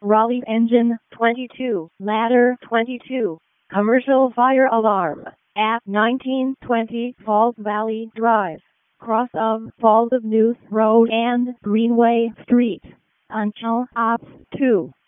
Raleigh Engine 22, Ladder 22, Commercial Fire Alarm, at 1920 Falls Valley Drive, cross of Falls of Neuse Road and Greenway Street, Until Ops 2.